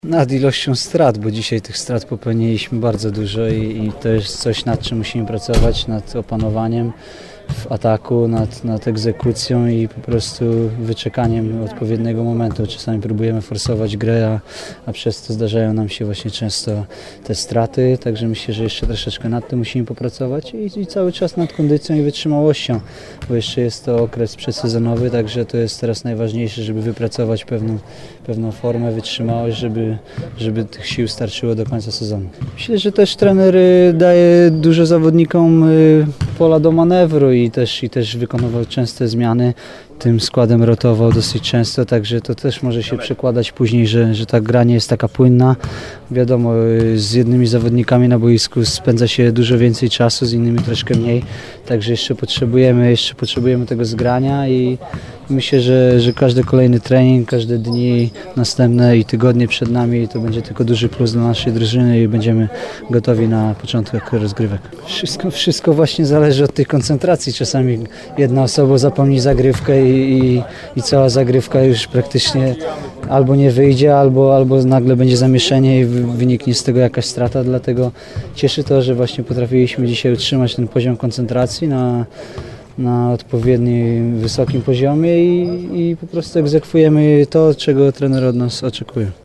Nad ilością strat, bo dzisiaj tych strat popełniliśmy bardzo dużo i to jest coś, nad czym musimy pracować, nad opanowaniem w ataku, nad egzekucją i po prostu wyczekaniem odpowiedniego momentu. Czasami próbujemy forsować grę, a przez to zdarzają nam się właśnie często te straty, także myślę, że jeszcze troszeczkę nad tym musimy popracować i cały czas nad kondycją i wytrzymałością, bo jeszcze jest to okres przedsezonowy, także to jest teraz najważniejsze, żeby wypracować pewną formę, wytrzymałość, żeby tych sił starczyło do końca sezonu. Myślę, że też trener daje dużo zawodnikom pola do manewru i też wykonywał częste zmiany. Tym składem rotował dosyć często, także to też może się przekładać później, że ta gra nie jest taka płynna. Wiadomo, z jednymi zawodnikami na boisku spędza się dużo więcej czasu, z innymi troszkę mniej, także jeszcze potrzebujemy tego zgrania i myślę, że każdy kolejny trening, każde dni następne i tygodnie przed nami to będzie tylko duży plus dla naszej drużyny i będziemy gotowi na początek rozgrywek. Wszystko właśnie zależy od tej koncentracji. Czasami jedna osoba zapomni zagrywkę i cała zagrywka już praktycznie albo nie wyjdzie, albo nagle będzie zamieszanie i wyniknie z tego jakaś strata, dlatego cieszy to, że właśnie potrafiliśmy dzisiaj utrzymać ten poziom koncentracji na odpowiednim, wysokim poziomie i po prostu egzekwujemy to, czego trener od nas oczekuje.